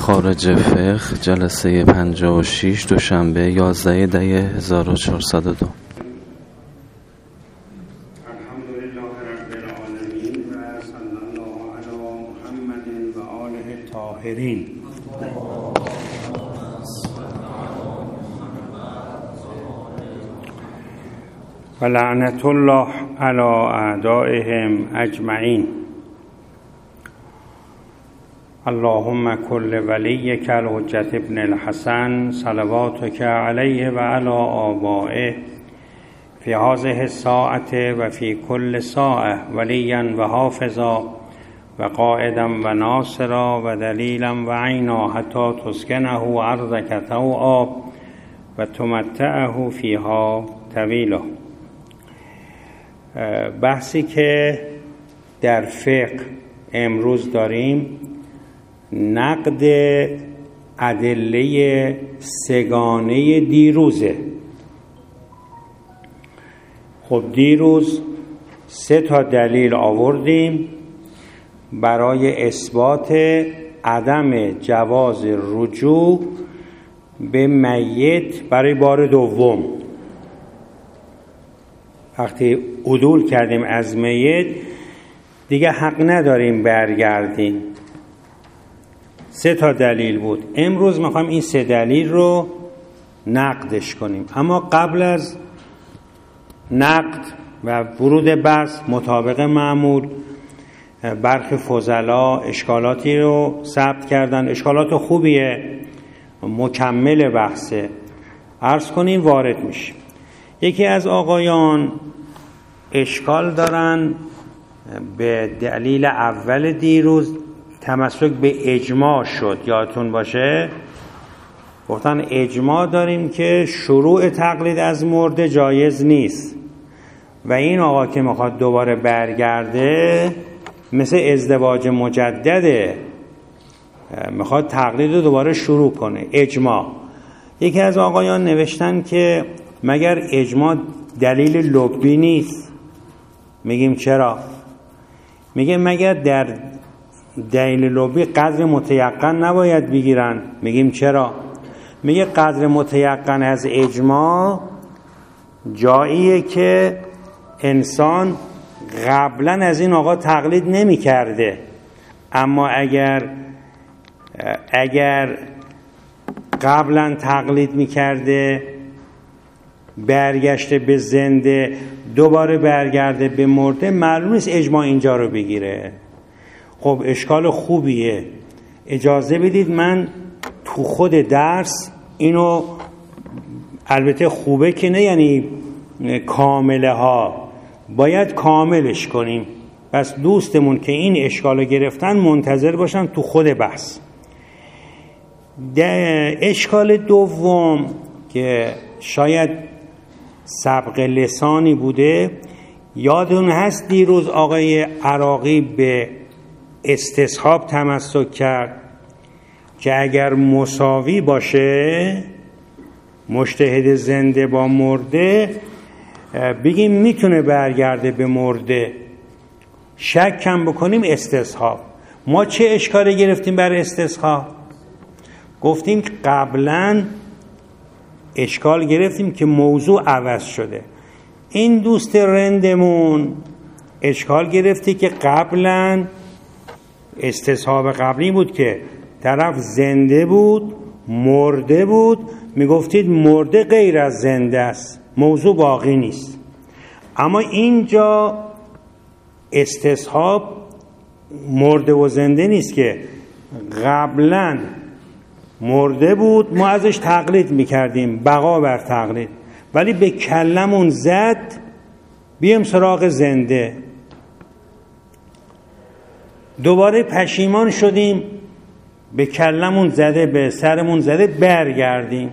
خارج فقه جلسه 56 دوشنبه 11 دی 1402. الحمدلله رب العالمین و صلی الله علی محمد و آله الطاهرین. و لعنت الله علی اعدائهم اجمعین. اللهم کل ولیک الحجة ابن الحسن صلواتک علیه و علی آبائه فی هذه الساعة و فی کل ساعة ولیا و حافظا و قائدا و ناصرا و دلیلا و عینا حتی تسکنه ارضک طوعا و تمتعه فیها طویلا. بحثی که در فقه امروز داریم نقد ادله سگانه دیروزه. خب دیروز 3 دلیل آوردیم برای اثبات عدم جواز رجوع به میت برای بار دوم. وقتی عدول کردیم از میت دیگه حق نداریم برگردیم. 3 دلیل بود. امروز میخوایم این 3 دلیل رو نقدش کنیم، اما قبل از نقد و ورود بحث مطابق معمول برخی فضلا اشکالاتی رو ثبت کردن. اشکالات خوبیه، مکمل بحثه. عرض کنیم وارد میشیم. یکی از آقایان اشکال دارن به دلیل اول دیروز، تمسک به اجماع شد. یادتون باشه گفتن اجماع داریم که شروع تقلید از مرده جایز نیست و این آقا که میخواد دوباره برگرده مثل ازدواج مجدده، میخواد تقلید رو دوباره شروع کنه. اجماع. یکی از آقایان نوشتن که مگر اجماع دلیل لبی نیست؟ میگیم چرا؟ میگه مگر در دلیل لبی قدر متیقن نباید بگیرن؟ میگیم چرا؟ میگه قدر متیقن از اجماع جاییه که انسان قبلا از این آقا تقلید نمی کرده، اما اگر قبلا تقلید می کرده برگشته به زنده دوباره برگرده به مرده، معلوم نیست اجماع اینجا رو بگیره. خب اشکال خوبیه. اجازه بدید من تو خود درس اینو، البته خوبه که نه یعنی کامله ها، باید کاملش کنیم. بس دوستمون که این اشکالو گرفتن منتظر باشن تو خود بحث. اشکال دوم که شاید سبق لسانی بوده، یادون هست دیروز آقای عراقی به استصحاب تمسک کرد که اگر مساوی باشه مجتهد زنده با مرده بگیم میتونه برگرده به مرده، شک کم بکنیم استصحاب. ما چه اشکالی گرفتیم برای استصحاب؟ گفتیم قبلا اشکال گرفتیم که موضوع عوض شده. این دوست رندمون اشکال گرفته که قبلا استصحاب قبلی بود که طرف زنده بود مرده بود، میگفتید مرده غیر از زنده است، موضوع باقی نیست. اما اینجا استصحاب مرده و زنده نیست که قبلا مرده بود ما ازش تقلید میکردیم، بقا بر تقلید، ولی به کلمون زد بیم سراغ زنده، دوباره پشیمان شدیم به کلمون زده به سرمون زده برگردیم.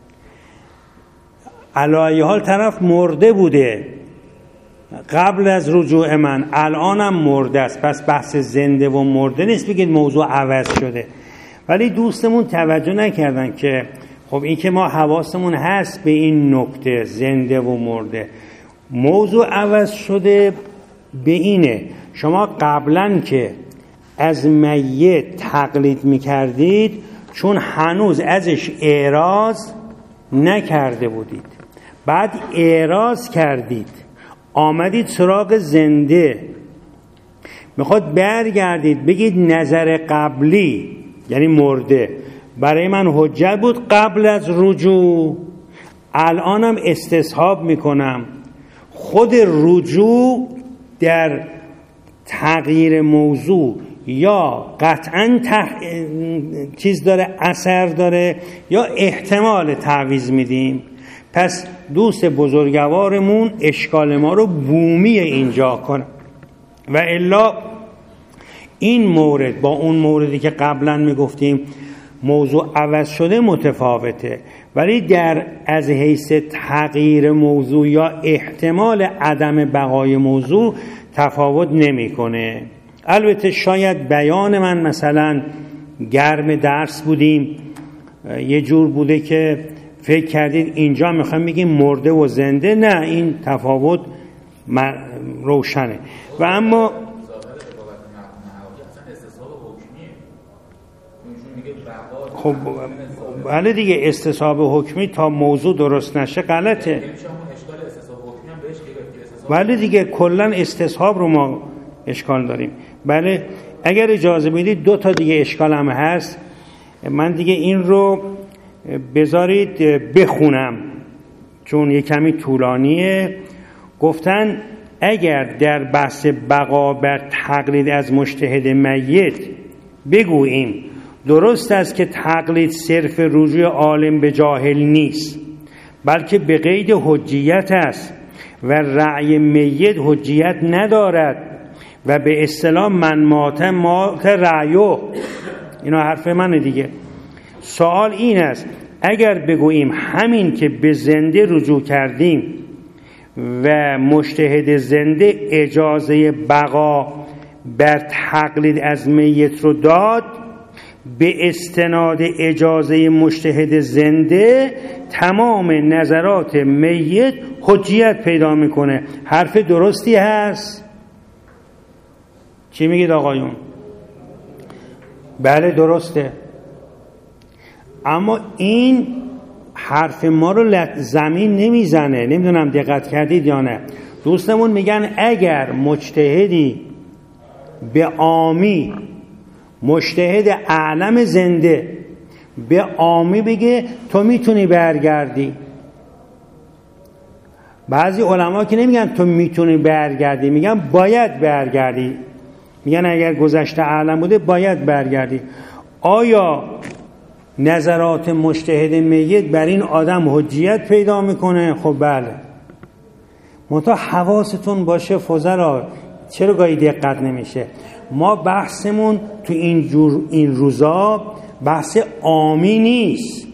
علی حال طرف مرده بوده قبل از رجوع من، الانم مرده است، پس بحث زنده و مرده نیست بگید موضوع عوض شده. ولی دوستمون توجه نکردن که خب این که ما حواسمون هست به این نکته زنده و مرده، موضوع عوض شده به اینه شما قبلا که از میت تقلید میکردید چون هنوز ازش اعراض نکرده بودید. بعد اعراض کردید، آمدید سراغ زنده، میخواد برگردید بگید نظر قبلی یعنی مرده برای من حجت بود قبل از رجوع، الانم استصحاب میکنم. خود رجوع در تغییر موضوع یا قطعا چیز داره، اثر داره، یا احتمال تعویض میدیم. پس دوست بزرگوارمون اشکال ما رو بومی اینجا کنه، و الا این مورد با اون موردی که قبلا میگفتیم موضوع عوض شده متفاوته، ولی در از حیث تغییر موضوع یا احتمال عدم بقای موضوع تفاوت نمیکنه. البته شاید بیان من مثلا گرم درس بودیم، یه جور بوده که فکر کردید اینجا میخوایم بگیم مرده و زنده، نه، این تفاوت روشنه. و اما خب بله دیگه، استصحاب حکمی تا موضوع درست نشه غلطه. بله دیگه، کلا استصحاب رو ما اشکال داریم. بله اگر اجازه میدید 2 تا دیگه اشکال هم هست، من دیگه این رو بذارید بخونم چون یه کمی طولانیه. گفتن اگر در بحث بقا بر تقلید از مجتهد میت بگوییم درست است که تقلید صرف رجوع عالم به جاهل نیست، بلکه به قید حجیت است و رأی میت حجیت ندارد و به اصطلاح من مات رأیه. اینا حرف منه دیگه. سوال این است اگر بگوییم همین که به زنده رجوع کردیم و مجتهد زنده اجازه بقا بر تقلید از میت رو داد، به استناد اجازه مجتهد زنده تمام نظرات میت حجیت پیدا میکنه. حرف درستی هست؟ چی میگید آقایون؟ بله درسته. اما این حرف ما رو زمین نمیزنه. نمیدونم دقت کردید یا نه. دوستمون میگن اگر مجتهدی به عامی، مجتهد اعلم زنده به عامی بگه تو میتونی برگردی، بعضی علما که نمیگن تو میتونی برگردی، میگن باید برگردی. میگن اگر گذشته اعلم بوده باید برگردی. آیا نظرات مجتهد میت بر این آدم حجیت پیدا میکنه؟ خب بله. منتها حواستون باشه فضلا، چرا گاهی دقت نمیشه؟ ما بحثمون تو این روزا بحث عامی نیست.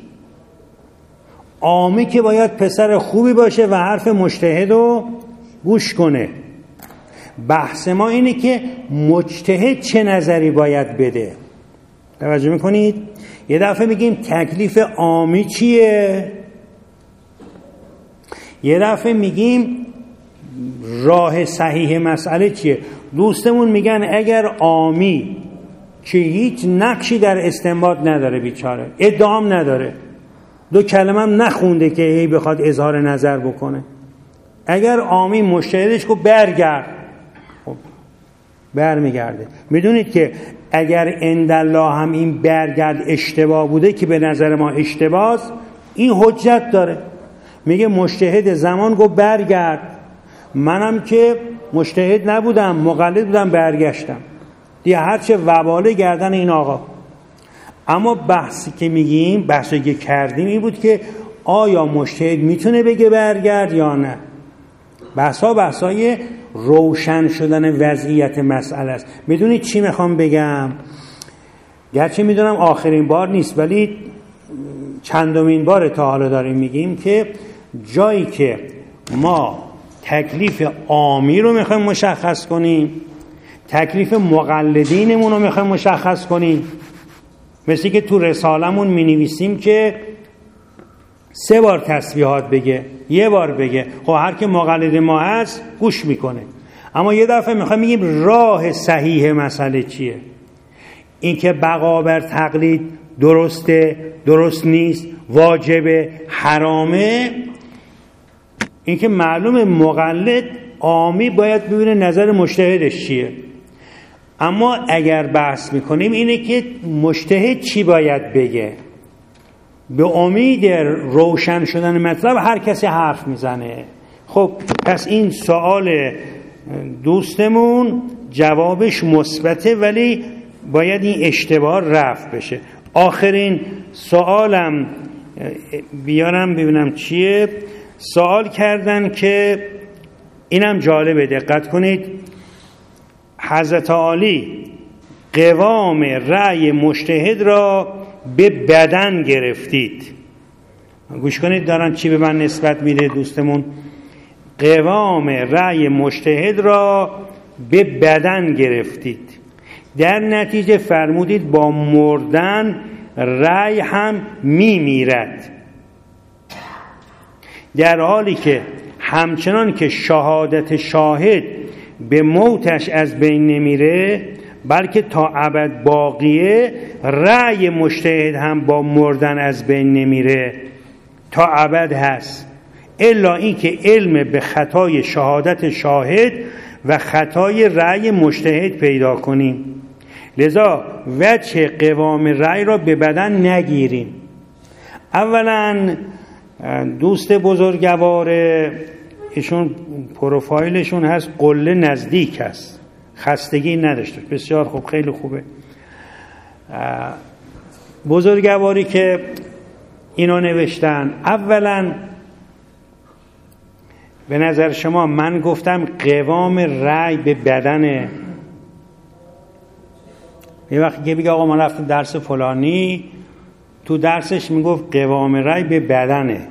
عامی که باید پسر خوبی باشه و حرف مجتهد رو گوش کنه. بحث ما اینه که مجتهد چه نظری باید بده. توجه میکنید؟ یه دفعه میگیم تکلیف عامی چیه، یه دفعه میگیم راه صحیح مسئله چیه. دوستمون میگن اگر عامی که هیچ نقشی در استنباط نداره، بیچاره ادعام نداره، 2 کلمه هم نخونده که هی بخواد اظهار نظر بکنه، اگر عامی مجتهدش کو برگرد، خب برمیگرده. میدونید که اگر عندالله هم این برگرد اشتباه بوده که به نظر ما اشتباهه، این حجت داره. میگه مجتهد زمان گفت برگرد، منم که مجتهد نبودم، مقلد بودم، برگشتم دیگه، هرچه وباله گردن این آقا. اما بحثی که میگیم، بحثی که کردیم این بود که آیا مجتهد میتونه بگه برگرد یا نه. بحثای روشن شدن وضعیت مسئله است. میدونید چی میخوام بگم؟ گرچه میدونم آخرین بار نیست، ولی چندمین بار تا حالا داریم میگیم که جایی که ما تکلیف عامی رو میخوایم مشخص کنیم، تکلیف مقلدینمون رو میخوایم مشخص کنیم، مثل که تو رسالمون مینویسیم که 3 بار تسبیحات بگه، 1 بار بگه، خب هر که مقلد ما هست گوش میکنه. اما یه دفعه میخوایم بگیم راه صحیح مسئله چیه. این که بقا بر تقلید درسته، درست نیست، واجبه، حرامه، این که معلومه مقلد عامی باید ببینه نظر مجتهدش چیه. اما اگر بحث میکنیم اینه که مجتهد چی باید بگه. به امید روشن شدن مطلب هر کسی حرف میزنه. خب پس این سوال دوستمون جوابش مثبته، ولی باید این اشتباه رفع بشه. آخرین سوالم بیارم ببینم چیه. سوال کردن که اینم جالبه، دقت کنید. حضرت علی قوام رأی مجتهد را به بدن گرفتید. گوش کنید دارن چی به من نسبت میده دوستمون. قوام رأی مجتهد را به بدن گرفتید، در نتیجه فرمودید با مردن رأی هم میمیرد، در حالی که همچنان که شهادت شاهد به موتش از بین نمیره بلکه تا ابد باقیه، رأی مجتهد هم با مردن از بین نمیره، تا ابد هست، الا این که علم به خطای شهادت شاهد و خطای رأی مجتهد پیدا کنیم. لذا وجه قوام رأی را به بدن نگیریم. اولا دوست بزرگوار ایشون پروفایلشون هست قله نزدیک است، خستگی نداشته، بسیار خوب، خیلی خوبه. بزرگواری که اینو نوشتن، اولا به نظر شما من گفتم قوام رأی به بدنه. یه وقتی که بگه آقا من رفتم درس فلانی، تو درسش میگفت قوام رأی به بدنه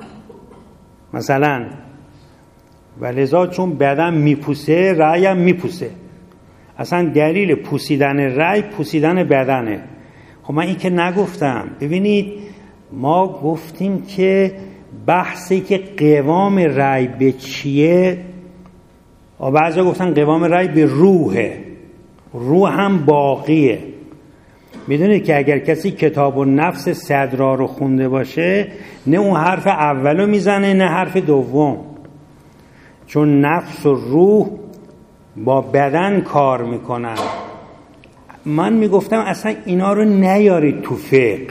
مثلا، و لذا چون بدن میپوسه رأی هم میپوسه. اصلا دلیل پوسیدن رأی پوسیدن بدنه. خب من این که نگفتم. ببینید ما گفتیم که بحثی که قوام رأی به چیه، و بعضی گفتن قوام رأی به روحه، روح هم باقیه. میدونید که اگر کسی کتاب النفس صدرا رو خونده باشه، نه اون حرف اولو میزنه نه حرف دوم، چون نفس و روح با بدن کار میکنن. من میگفتم اصلا اینا رو نیارید تو فقه.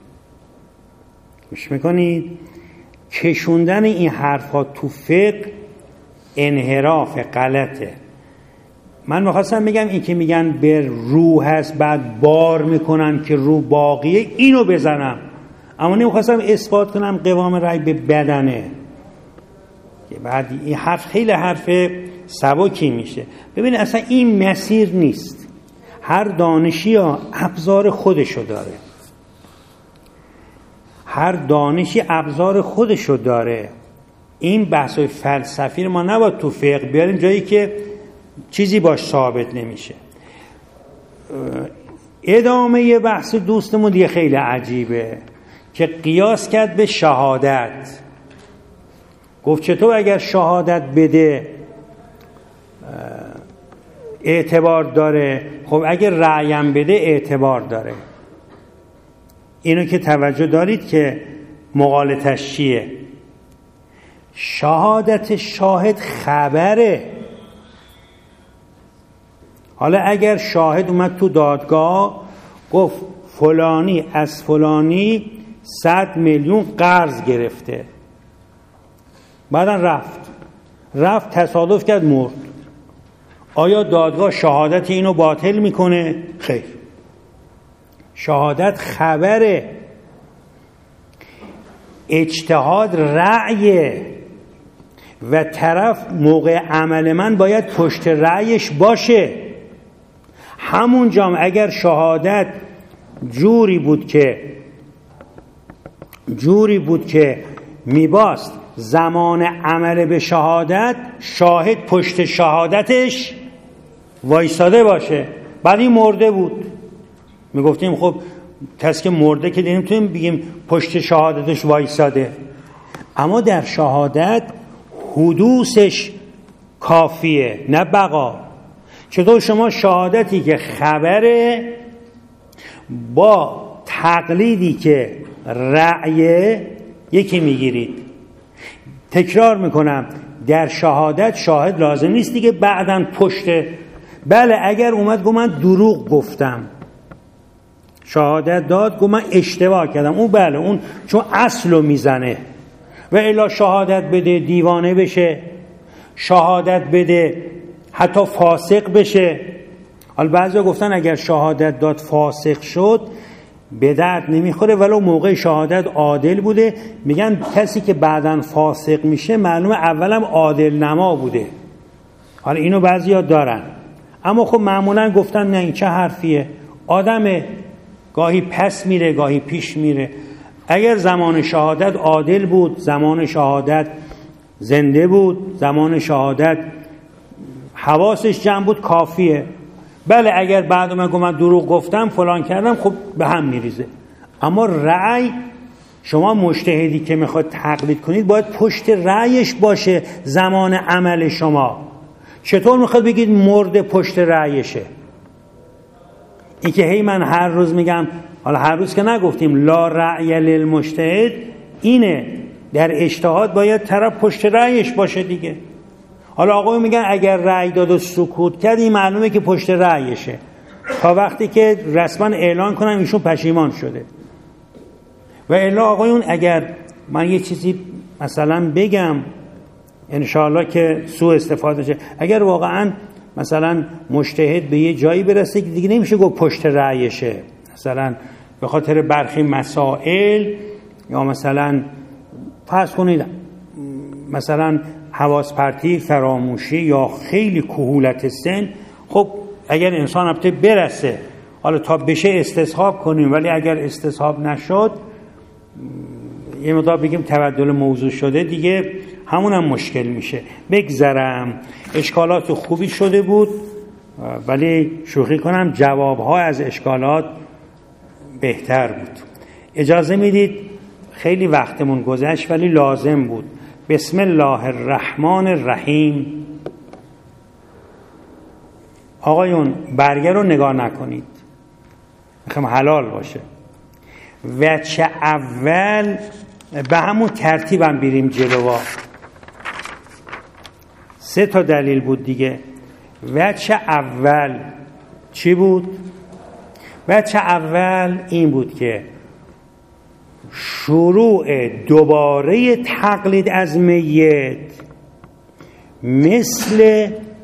گوش میکنید؟ کشوندن این حرفا تو فقه انحراف، غلطه. من میخواستم بگم این که میگن به روح هست بعد بار میکنن که روح باقیه، اینو بزنم، اما نمیخواستم اثبات کنم قوام رأی به بدنه. بعد این حرف خیلی حرف سبکی میشه. ببینید اصلا این مسیر نیست. هر دانشی ها ابزار خودشو داره، هر دانشی ابزار خودشو داره. این بحث فلسفی رو ما نباید تو فقه بیاریم جایی که چیزی باش ثابت نمیشه. ادامه بحث دوستمون دیگه خیلی عجیبه که قیاس کرد به شهادت. گفت چطور اگر شهادت بده اعتبار داره؟ خب اگر رأیم بده اعتبار داره. اینو که توجه دارید که مغالطش چیه؟ شهادت شاهد خبره. حالا اگر شاهد اومد تو دادگاه گفت فلانی از فلانی 100 میلیون قرض گرفته، بعدن رفت تصادف کرد مرد، آیا دادگاه شهادت اینو باطل میکنه؟ خیر. شهادت خبره، اجتهاد رأیه و طرف موقع عمل من باید پشت رأیش باشه. همون جام اگر شهادت جوری بود که میباست زمان عمل به شهادت شاهد پشت شهادتش وایساده باشه، بعد این مرده بود، میگفتیم خب کسی که مرده که نمیتونیم بگیم پشت شهادتش وایساده. اما در شهادت حدوثش کافیه نه بقا. چطور شما شهادتی که خبره با تقلیدی که رأی یکی میگیرید. تکرار میکنم، در شهادت شاهد لازم نیست دیگه بعداً پشته. بله اگر اومد گفت من دروغ گفتم، شهادت داد گفت من اشتباه کردم، اون بله اون چون اصلو میزنه. و الا شهادت بده دیوانه بشه، شهادت بده حتی فاسق بشه. حالا بعضیا گفتن اگر شهادت داد فاسق شد به درد نمیخوره، ولو موقع شهادت عادل بوده. میگن کسی که بعداً فاسق میشه معلومه اولم عادل نما بوده. حالا اینو بعضیا دارن، اما خب معمولا گفتن نه این چه حرفیه، آدم گاهی پس میره گاهی پیش میره. اگر زمان شهادت عادل بود، زمان شهادت زنده بود، زمان شهادت حواسش جمع بود کافیه. بله اگر بعد من گفتم دروغ گفتم فلان کردم، خب به هم میریزه. اما رأی، شما مجتهدی که میخواد تقلید کنید باید پشت رأیش باشه زمان عمل شما. چطور میخواد بگید مرد پشت رأیشه؟ این که هی من هر روز میگم، حالا هر روز که نگفتیم لا رأی للمجتهد، اینه در اجتهاد باید طرف پشت رأیش باشه دیگه. حالا آقایون میگن اگر رأی داد و سکوت کرد این معلومه که پشت رأیشه، تا وقتی که رسما اعلان کنن ایشون پشیمان شده. و الا آقایون اگر من یه چیزی مثلا بگم انشاءالله که سوء استفاده شه، اگر واقعا مثلا مجتهد به یه جایی برسه که دیگه نمیشه گفت پشت رأیشه، مثلا به خاطر برخی مسائل یا مثلا فرض کنید مثلا حواس پرتی، فراموشی یا خیلی کهولت سن، خب اگر انسان البته برسه حالا تا بشه استصحاب کنیم، ولی اگر استصحاب نشد یه مقدار بگیم تبدل موضوع شده دیگه، همونم مشکل میشه. بگذرم، اشکالات خوبی شده بود، ولی شوخی کنم جوابها از اشکالات بهتر بود. اجازه میدید خیلی وقتمون گذشت ولی لازم بود. بسم الله الرحمن الرحیم. آقایون برگه رو نگاه نکنید، میخوام حلال باشه. وجه اول به همون ترتیبم بریم جلوه، 3 تا دلیل بود دیگه. وجه اول چی بود؟ وجه اول این بود که شروع دوباره تقلید از میت مثل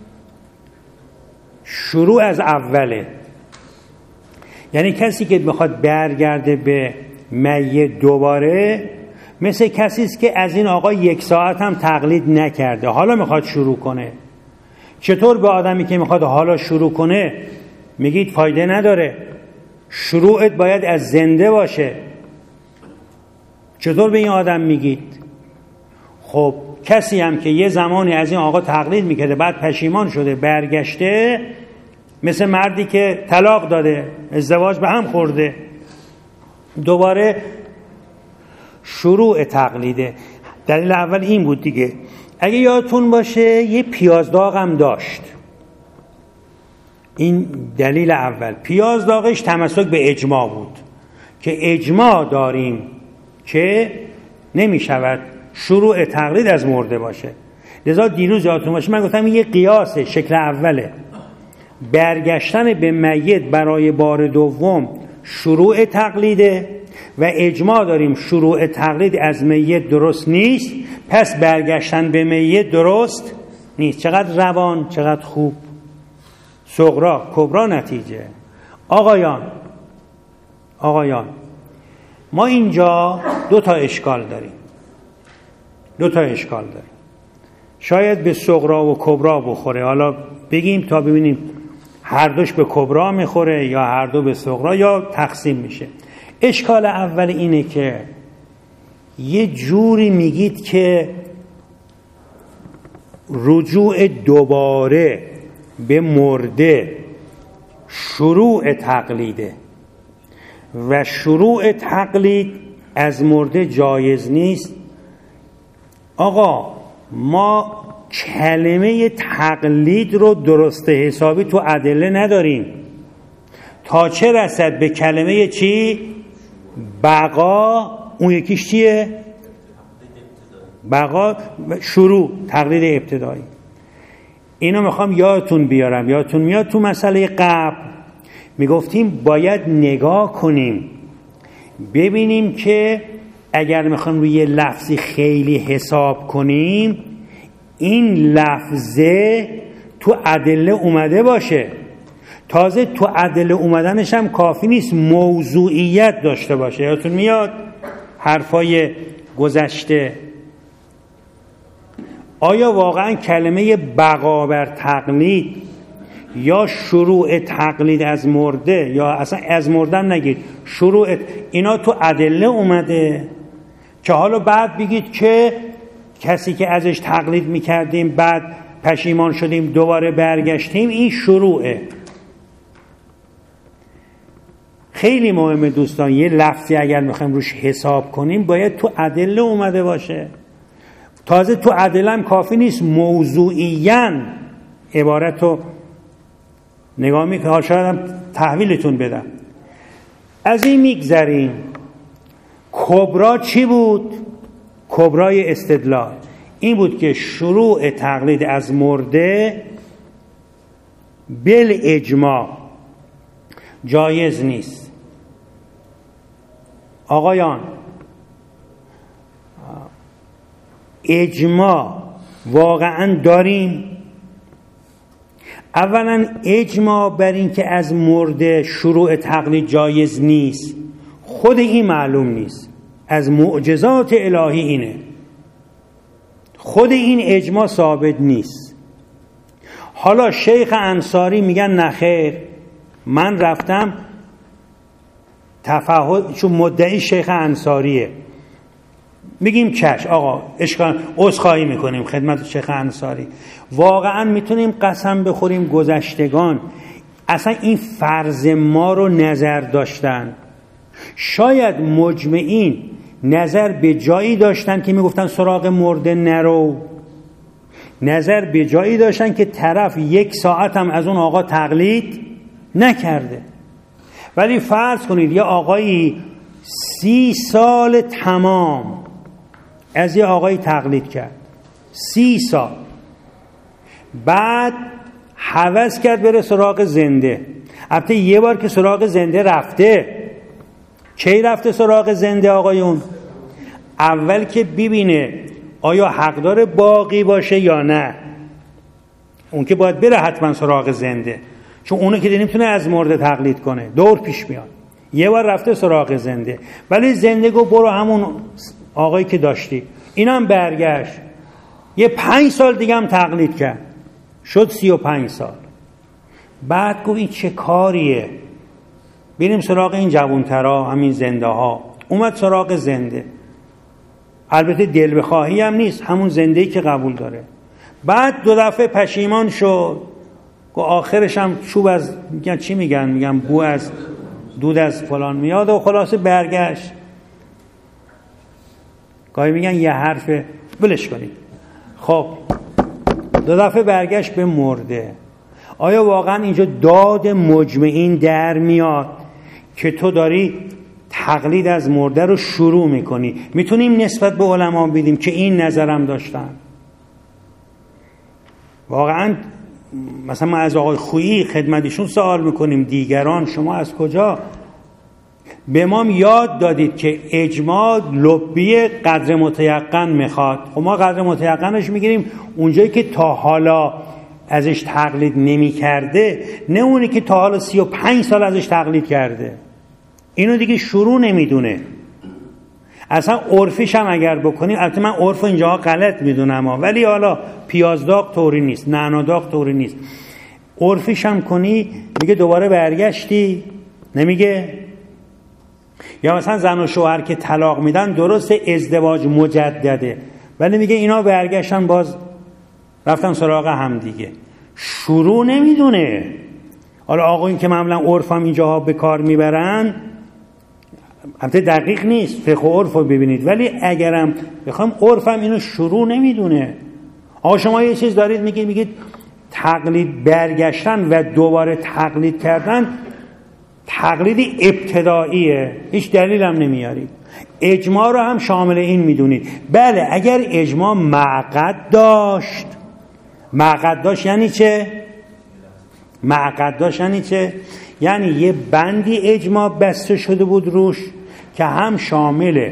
شروع از اوله. یعنی کسی که بخواد برگرده به میت دوباره مثل کسی است که از این آقا 1 ساعت هم تقلید نکرده، حالا میخواد شروع کنه. چطور به آدمی که میخواد حالا شروع کنه میگید فایده نداره، شروعت باید از زنده باشه؟ چطور به این آدم میگید؟ خب کسی هم که یه زمانی از این آقا تقلید میکرده بعد پشیمان شده برگشته، مثل مردی که طلاق داده، ازدواج به هم خورده، دوباره شروع تقلیده. دلیل اول این بود دیگه. اگه یادتون باشه یه پیاز داغ هم داشت. این دلیل اول. پیاز داغش تمسک به اجماع بود که اجماع داریم که نمی شود شروع تقلید از مرده باشه. لذا دیروز یادتون باشه من گفتم یه قیاسه، شکل اوله. برگشتن به میت برای بار دوم شروع تقلیده و اجماع داریم شروع تقلید از میت درست نیست، پس برگشتن به میت درست نیست. چقدر روان، چقدر خوب. صغرا کبرا نتیجه. آقایان ما اینجا 2 تا اشکال داریم. شاید به صغرا و کبرا بخوره. حالا بگیم تا ببینیم هر دوش به کبرا میخوره یا هر دو به صغرا یا تقسیم میشه. اشکال اول اینه که یه جوری میگید که رجوع دوباره به مرده شروع تقلیده و شروع تقلید از مرده جایز نیست. آقا ما کلمه تقلید رو درست حسابی تو ادله نداریم. تا چه رسد به کلمه چی؟ بقا اون یکیش چیه؟ بقا شروع، تقلید ابتدایی. اینو میخوام یادتون بیارم. یادتون میاد تو مسئله قبل میگفتیم باید نگاه کنیم ببینیم که اگر میخوام روی یه لفظی خیلی حساب کنیم این لفظه تو ادله اومده باشه. تازه تو ادله اومدنش هم کافی نیست، موضوعیت داشته باشه. یادتون میاد حرفای گذشته؟ آیا واقعا کلمه بقا بر تقلید یا شروع تقلید از مرده، یا اصلا از مردن نگید، شروع، اینا تو ادله اومده که حالا بعد بگید که کسی که ازش تقلید میکردیم بعد پشیمان شدیم دوباره برگشتیم، این شروعه. خیلی مهمه دوستان، یه لفظی اگر میخوایم روش حساب کنیم باید تو ادله اومده باشه. تازه تو ادله هم کافی نیست، موضوعیاً عبارت رو نگاه میکنم. شاید هم تحویلتون بدم. از این میگذریم. کبرا چی بود؟ کبرای استدلال این بود که شروع تقلید از مرده بل اجماع جایز نیست. آقایان، اجماع واقعا داریم؟ اولا اجماع بر این که از مرده شروع تقلید جایز نیست خود این معلوم نیست، از معجزات الهی اینه، خود این اجماع ثابت نیست. حالا شیخ انصاری میگن نخیر، من رفتم تفاوت، چون مدعی شیخ انصاریه، میگیم چش آقا اشکال، عذرخواهی میکنیم خدمت شیخ انصاری. واقعا میتونیم قسم بخوریم گذشتگان اصلا این فرض ما رو نظر داشتن. شاید مجمعین نظر به جایی داشتن که میگفتن سراغ مرده نرو، نظر به جایی داشتن که طرف 1 ساعت هم از اون آقا تقلید نکرده. ولی فرض کنید یه آقایی 30 سال تمام از یه آقایی تقلید کرد، 30 سال، بعد هوس کرد بره سراغ زنده. البته یه بار که سراغ زنده رفته، کی رفته سراغ زنده آقایون؟ اول که ببینه آیا حق داره باقی باشه یا نه. اون که باید بره حتما سراغ زنده، چون اونو که نمیتونه از مرده تقلید کنه، دور پیش میاد. یه بار رفته سراغ زنده، ولی زنده گفت برو همون آقایی که داشتی. اینم برگشت یه 5 سال دیگه هم تقلید کرد، شد 35 سال. بعد گفت این چه کاریه، بریم سراغ این جوانترا، همین زنده ها. اومد سراغ زنده، البته دل بخواهی هم نیست، همون زنده‌ای که قبول داره. بعد 2 دفعه پشیمان شد، گفت آخرش هم چوب از میگن چی میگن بو از دود از فلان میاد و خلاصه برگشت. گاهی میگن یه حرف ولش کنید. خب 2 دفعه برگشت به مرده. آیا واقعا اینجا داد مجمعین در میاد که تو داری تقلید از مرده رو شروع میکنی؟ میتونیم نسبت به علما بدیم که این نظرم داشتن. واقعا مثلا ما از آقای خویی خدمتشون سوال میکنیم، دیگران شما از کجا؟ به ما یاد دادید که اجماع لبی قدر متیقن میخواد. خب ما قدر متیقنش میگیریم اونجایی که تا حالا ازش تقلید نمی کرده، نه اونی که تا حالا 35 سال ازش تقلید کرده. اینو دیگه شروع نمیدونه. اصلا عرفیش هم اگر بکنیم، البته من عرف اینجاها غلط میدونم ولی حالا پیازداغ طوری نیست، نعناداغ طوری نیست. عرفیش هم کنی میگه دوباره برگشتی، نمیگه؟ یا مثلا زن و شوهر که طلاق میدن، درست ازدواج مجدده ولی میگه اینا برگشتن باز رفتن سراغ هم دیگه. شروع نمیدونه. حالا آقایون که معمولا عرف هم اینجاها به کار میبرن، البته دقیق نیست، فقه و عرف رو ببینید، ولی اگرم بخوام عرف هم اینو شروع نمیدونه. آقا شما یه چیز دارید میگید تقلید برگشتن و دوباره تقلید کردن تقلید ابتداییه، هیچ دلیل هم نمیارید. اجماع رو هم شامل این میدونید. بله اگر اجماع معقد داشت یعنی چه؟ معقد داشت یعنی چه؟ یعنی یه بندی اجماع بسته شده بود روش که هم شامل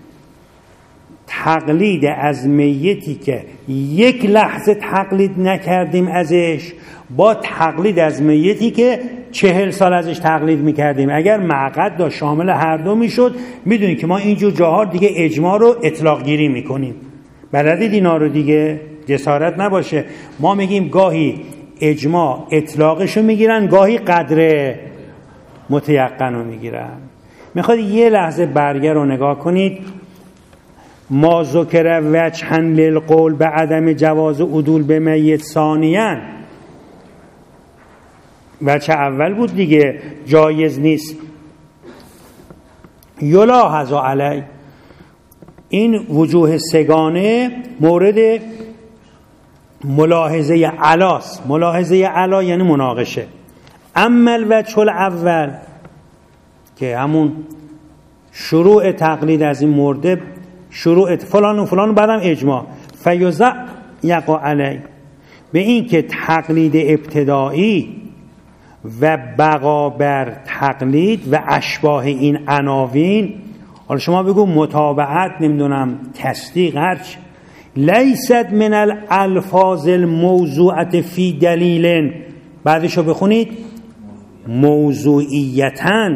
تقلید از میتی که یک لحظه تقلید نکردیم ازش با تقلید از میتی که 40 سال ازش تقلید میکردیم. اگر معقد داشت شامل هر دو میشد. میدونید که ما اینجور جاها دیگه اجماع رو اطلاق گیری میکنیم. بلدید اینا رو دیگه، جسارت نباشه. ما میگیم گاهی اجماع اطلاقشو میگیرن، گاهی قدر متیقن رو میگیرن. میخواد یه لحظه برگه رو نگاه کنید. ما ذکر وجها للقول به عدم جواز عدول به میت ثانیاً، وجه اول بود دیگه، جایز نیست. یلاحظ علی، این وجوه سگانه مورد ملاحظه علاست. ملاحظه علا یعنی مناقشه. اما الوجه الاول که همون شروع تقلید از این مورد، شروع فلان و فلان و بعدم اجماع، فیضع یقع علی، به این که تقلید ابتدایی و بقا بر تقلید و اشباه این عناوین، حالا شما بگو متابعت، نمیدونم تصدیق، هرچی، لیست من الالفاظ الموضوعه فی دلیل، بعدشو بخونید، موضوعیتاً،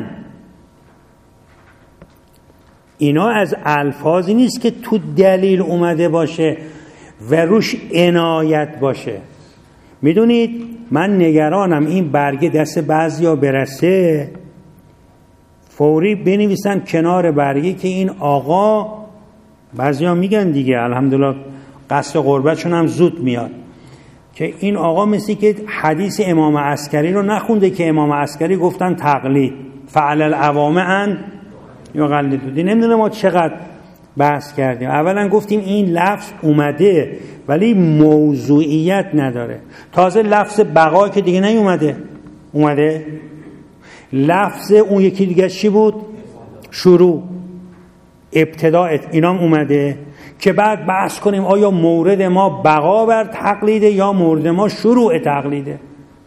اینا از الفاظی نیست که تو دلیل اومده باشه و روش عنایت باشه. میدونید من نگرانم این برگه دست بعضیا برسه، فوری بنویسن کنار برگه که این آقا، بعضیا میگن دیگه الحمدلله قصد قربتشون هم زود میاد، که این آقا مثل که حدیث امام عسکری رو نخونده که امام عسکری گفتن تقلید فعل العوامه ان یقلدون. نمیدونه ما چقدر بحث کردیم. اولا گفتیم این لفظ اومده ولی موضوعیت نداره. تازه لفظ بقا که دیگه نیومده، اومده لفظ اون یکی دیگه چی بود؟ شروع، ابتدا، اینام اومده که بعد بحث کنیم آیا مورد ما بقا بر تقلیده یا مورد ما شروع تقلیده.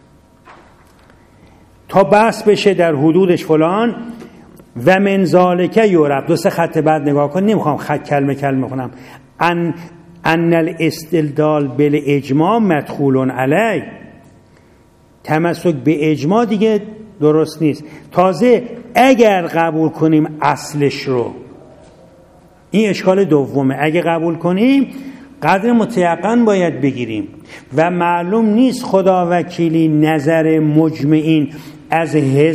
تا بحث بشه در حدودش فلان و من ذالک یورب. دو سه خط بعد نگاه کن، نمیخوام خط کلمه کلمه کنم. ان الاستدلال بالاجماع مدخول علی، تمسک به اجماع دیگه درست نیست. تازه اگر قبول کنیم اصلش رو، این اشکال دومه، اگه قبول کنیم قدر متیقن باید بگیریم و معلوم نیست خدا وکیلی نظر مجمعین از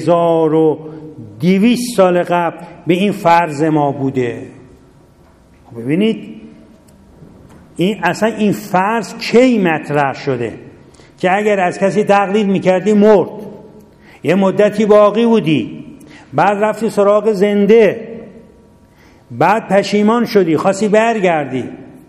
1200 سال قبل به این فرض ما بوده. ببینید این اصلا این فرض کی مطرح شده که اگر از کسی تقلید میکردی مرد، یه مدتی باقی بودی، بعد رفتی سراغ زنده، بعد پشیمان شدی خواستی برگردی،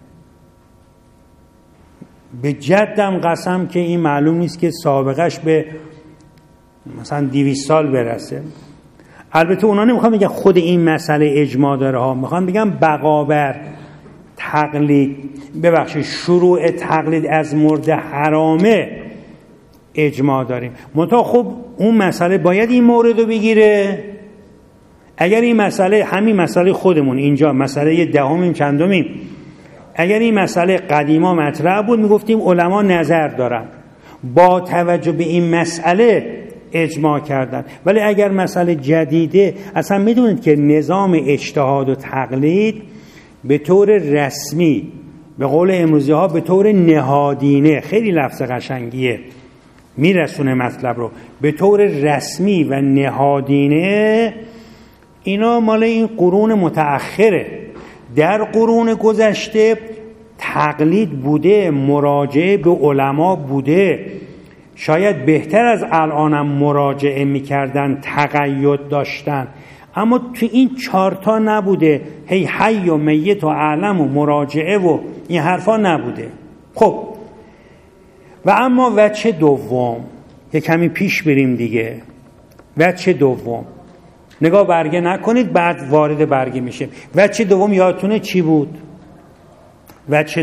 به جدم قسم که این معلوم نیست که سابقش به مثلا 200 سال برسه. البته اونا نمیخوام بگن خود این مسئله اجماع داره ها، میخوام بگم بقا بر تقلید، ببخشید شروع تقلید از مورد حرامه اجماع داریم. منتها خب اون مسئله باید این مورد رو بگیره. اگر این مسئله، همین مسئله خودمون اینجا مسئله دهمیم چندمیم، اگر این مسئله قدیما مطرح بود میگفتیم علما نظر دارن، با توجه به این مسئله اجماع کردن. ولی اگر مسئله جدیده، اصلا میدونید که نظام اجتهاد و تقلید به طور رسمی، به قول امروزی ها به طور نهادینه، خیلی لفظ قشنگیه میرسونه مطلب رو، به طور رسمی و نهادینه، اینا مال این قرون متأخره. در قرون گذشته تقلید بوده، مراجعه به علما بوده، شاید بهتر از الانم مراجعه میکردن، تقید داشتن، اما تو این 4 تا نبوده. هی حی و میت و اعلم و مراجعه و این حرفا نبوده. خب و اما وجه دوم، یک کمی پیش بریم دیگه، وجه دوم، نگاه برگه نکنید بعد وارد برگه میشه. وجه دوم یادتونه چی بود؟ وجه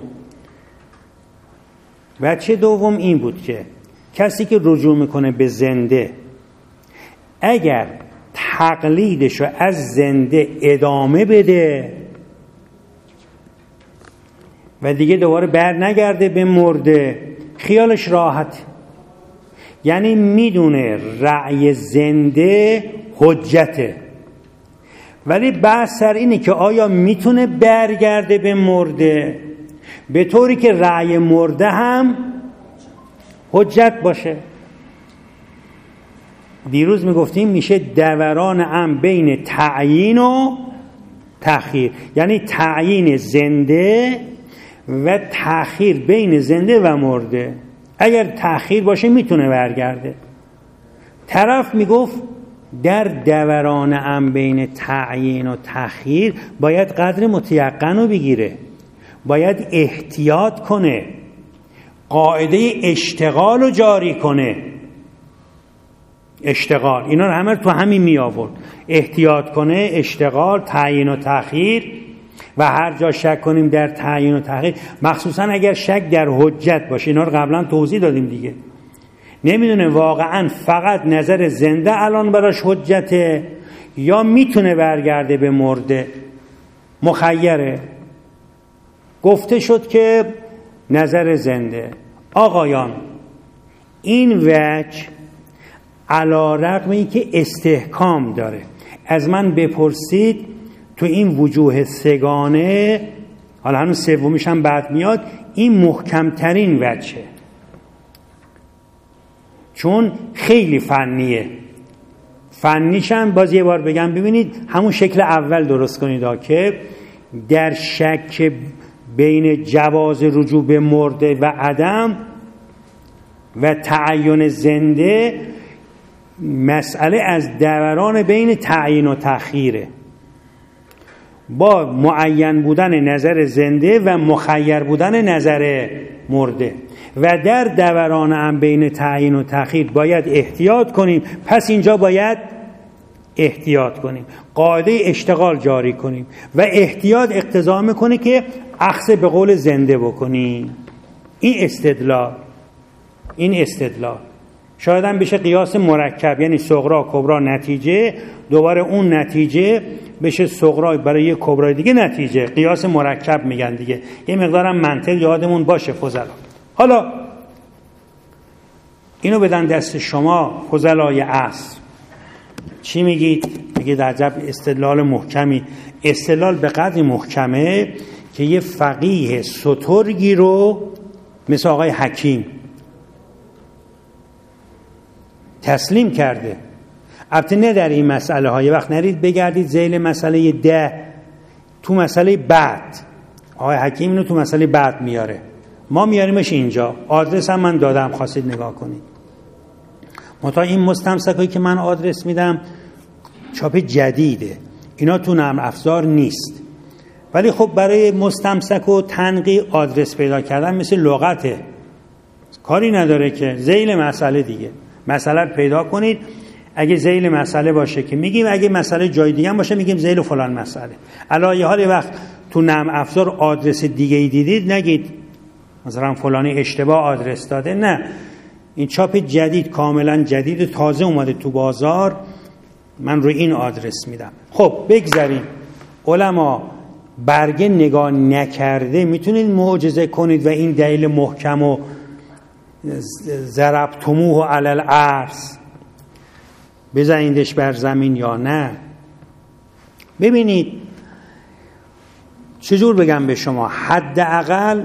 دوم این بود که کسی که رجوع میکنه به زنده اگر تقلیدشو از زنده ادامه بده و دیگه دوباره بر نگرده به مرده، خیالش راحت، یعنی میدونه رأی زنده حجته. ولی بحث سر اینه که آیا میتونه برگرده به مرده به طوری که رأی مرده هم حجت باشه. دیروز میگفتیم میشه دوران امر بین تعیین و تأخیر، یعنی تعیین زنده و تأخیر بین زنده و مرده. اگر تأخیر باشه میتونه برگرده. طرف میگفت در دوران امر بین تعیین و تأخیر باید قدر متیقن رو بگیره، باید احتیاط کنه، قاعده اشتغال رو جاری کنه. اشتغال اینا رو همه تو همین می آورد، احتیاط کنه، اشتغال، تعیین و تأخیر. و هر جا شک کنیم در تعیین و تأخیر، مخصوصا اگر شک در حجت باشه، اینا رو قبلا توضیح دادیم دیگه، نمیدونه واقعا فقط نظر زنده الان براش حجته یا میتونه برگرده به مرده، مخیره. گفته شد که نظر زنده. آقایان این وجه علی رغم این که استحکام داره، از من بپرسید تو این وجوه سگانه، حالا هنوز سومیش هم بعد میاد، این محکمترین وجهه، چون خیلی فنیه. فنیشم باز یه بار بگم، ببینید همون شکل اول درست کنید که در شک بین جواز رجوع به مرده و عدم و تعین زنده، مسئله از دوران بین تعیین و تأخیره، با معین بودن نظر زنده و مخیر بودن نظر مرده. و در دوران هم بین تعیین و تأخیر باید احتیاط کنیم. پس اینجا باید احتیاط کنیم، قاعده اشتغال جاری کنیم و احتیاط اقتضا میکنه که اخذ به قول زنده بکنیم. این استدلال شاید هم بشه قیاس مرکب، یعنی صغرا کبرا نتیجه، دوباره اون نتیجه بشه صغرا برای یک کبرای دیگه نتیجه، قیاس مرکب میگن دیگه. یه مقدارم منطق یادمون باشه فضلا. حالا اینو بدن دست شما فضلای عصر، چی میگید؟ میگید عجب استدلال محکمی. استدلال به قدر محکمه که یه فقیه سترگی رو مثل آقای حکیم تسلیم کرده. البته نه در این مسئله ها، یه وقت نرید بگردید ذیل مسئله 10 تو مسئله بعد، آقای حکیم اینو تو مسئله بعد میاره، ما میاریمش اینجا. آدرس هم من دادم، خواستید نگاه کنید. متا این مستمسکایی که من آدرس میدم چاپ جدیده، اینا تو نرم افزار نیست، ولی خب برای مستمسک و تنقیح آدرس پیدا کردن مثل لغته، کاری نداره که ذیل مسئله دیگه، مسئله پیدا کنید. اگه ذیل مسئله باشه که میگیم، اگه مسئله جای دیگه هم باشه میگیم ذیل فلان مسئله. علاوه حال وقت تو نرم افزار آدرس دیگه ای دیدید نگید مثلا فلانی اشتباه آدرس داده، نه، این چاپ جدید، کاملا جدید، تازه اومده تو بازار، من روی این آدرس میدم. خب بگذاریم. علما برگه نگاه نکرده میتونید معجزه کنید و این دلیل محکم و ضربتموه علی الارض بزنیدش بر زمین یا نه؟ ببینید چجور بگم به شما، حداقل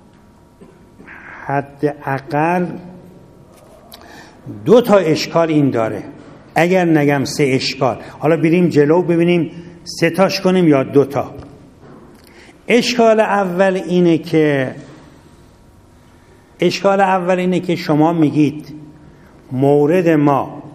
دو تا اشکال این داره، اگر نگم 3 اشکال. حالا بریم جلو ببینیم 3 تاش کنیم یا 2 تا. اشکال اول اینه که شما میگید مورد ما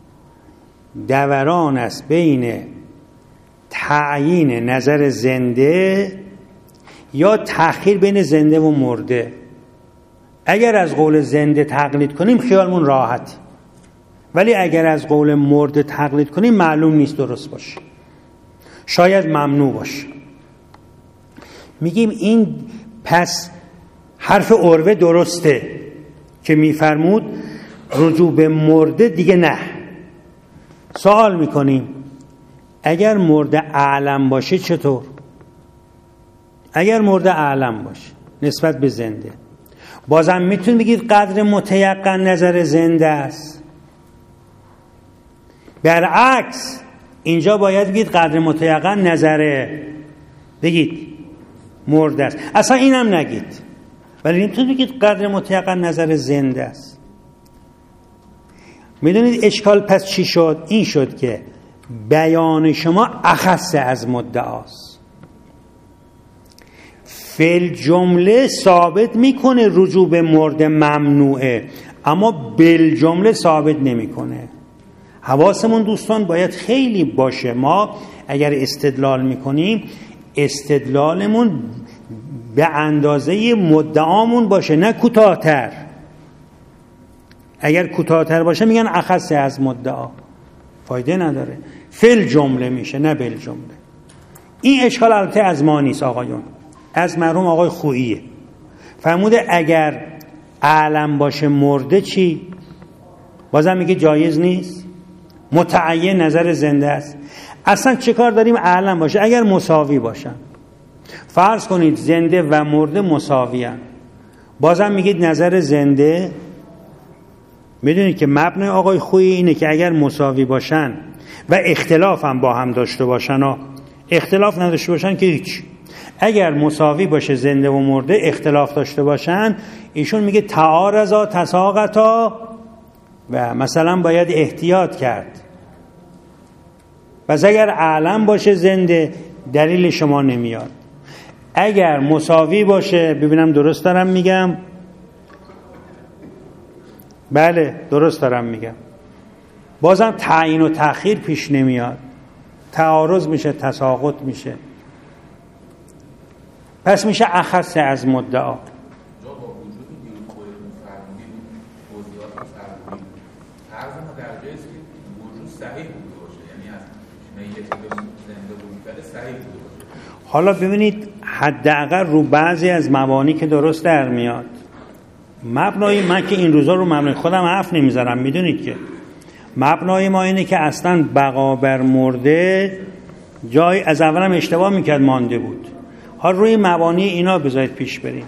دوران است بین تعیین نظر زنده یا تأخیر بین زنده و مرده. اگر از قول زنده تقلید کنیم خیالمون راحت، ولی اگر از قول مرده تقلید کنیم معلوم نیست درست باشه، شاید ممنوع باشه. میگیم این پس حرف عروه درسته که میفرمود رجوع به مرده دیگه نه. سوال میکنیم اگر مرده اعلم باشه چطور؟ اگر مرده اعلم باشه نسبت به زنده، بازم میتونید بگید قدر متیقن نظر زنده است. برعکس اینجا باید بگید قدر متیقن نظره، بگید مرده است. اصلا اینم نگید، ولی نمیتونید بگید قدر متیقن نظر زنده است. میدونید اشکال پس چی شد؟ این شد که بیان شما اخص از مدعاست. فعل جمله ثابت میکنه رجوع به مرده ممنوعه، اما بالجمله ثابت نمیکنه. حواسمون دوستان باید خیلی باشه. ما اگر استدلال میکنیم استدلالمون به اندازه مدعامون باشه، نه کوتاه‌تر. اگر کوتاه‌تر باشه میگن اخص از مدعا، فایده نداره. فعل جمله میشه نه بل جمله. این اشکال البته از ما نیست آقایون، از مرحوم آقای خوییه. فرموده اگر اعلم باشه مرده چی؟ بازم میگه جایز نیست، متعین نظر زنده است. اصلا چه کار داریم اعلم باشه؟ اگر مساوی باشن، فرض کنید زنده و مرده مساوی هستند، بازم میگید نظر زنده. میدونید که مبنای آقای خویی اینه که اگر مساوی باشن و اختلاف هم با هم داشته باشن و اختلاف نداشته باشن که هیچ. اگر مساوی باشه زنده و مرده اختلاف داشته باشن، ایشون میگه تعارضا تساقطا و مثلا باید احتیاط کرد. پس اگر اعلم باشه زنده دلیل شما نمیاد. اگر مساوی باشه، ببینم درست دارم میگم؟ بله درست دارم میگم. بازم تعیین و تأخیر پیش نمیاد، تعارض میشه، تساقط میشه، پس میشه اخص از مدعا. حالا ببینید حداقل رو بعضی از مبانی که درست در میاد. مبنای من که این روزا رو مبنای خودم حرف نمیذارم، میدونید که مبنای ما اینه که اصلا بقا بر مرده جای از اولم اشتباه میکرد مانده بود. حال روی مبانی اینا بذارید پیش بریم.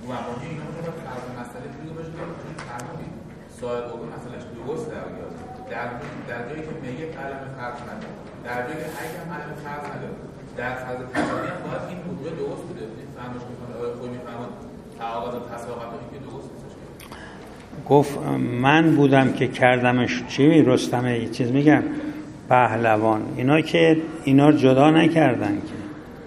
گفت من بودم که کردمش چی رستمه یه چیز میگم پهلوان، اینا که اینا جدا نکردن که.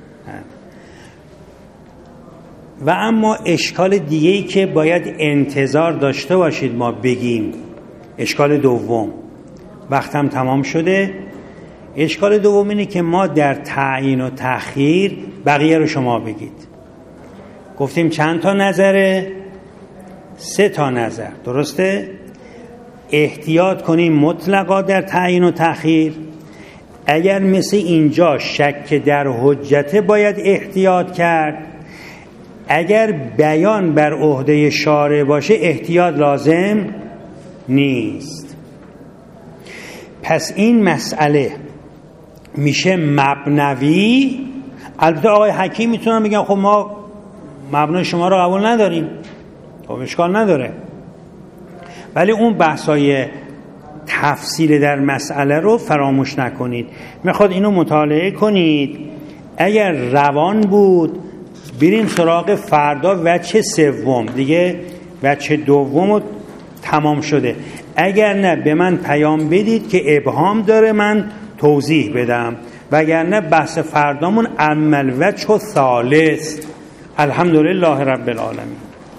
و اما اشکال دیگه‌ای که باید انتظار داشته باشید ما بگیم، اشکال دوم، وقتم تمام شده. اشکال دوم اینه که ما در تعیین و تأخیر بقیه رو شما بگید. گفتیم چند تا نظره؟ 3 تا نظر، درسته؟ احتیاط کنیم مطلقا در تعیین و تأخیر. اگر مثل اینجا شک در حجته باید احتیاط کرد. اگر بیان بر عهده شارع باشه احتیاط لازم نیست. پس این مسئله میشه مبنوی. البته آقای حکیم میتونن بگن خب ما مبنای شما رو قبول نداریم، خب اشکال نداره، ولی اون بحثای تفصیل در مسئله رو فراموش نکنید. میخواد اینو مطالعه کنید. اگر روان بود بریم سراغ فردا وجه سوم، دیگه وجه دوم رو تمام شده. اگر نه به من پیام بدید که ابهام داره من توضیح بدم، وگرنه بحث فردامون عمل وجه ثالث. الحمدلله رب العالمین.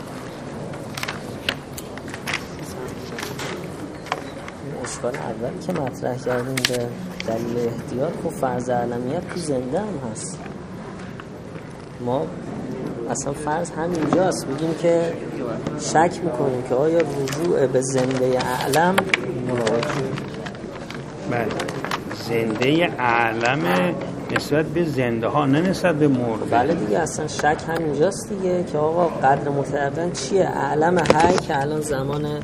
اشکال اول که مطرح کردیم به دلیل احتیاط، خب فرض علمیت تو زنده هم هست. ما اصلا فرض همینجاست، بگیم که شک میکنیم که آیا رجوع به زنده اعلم بله. زنده اعلم نسبت به زنده ها، نه نسبت به مرده. بله دیگه، اصلا شک همینجاست دیگه که آقا قدر متعین چیه؟ اعلم حی که الان زمان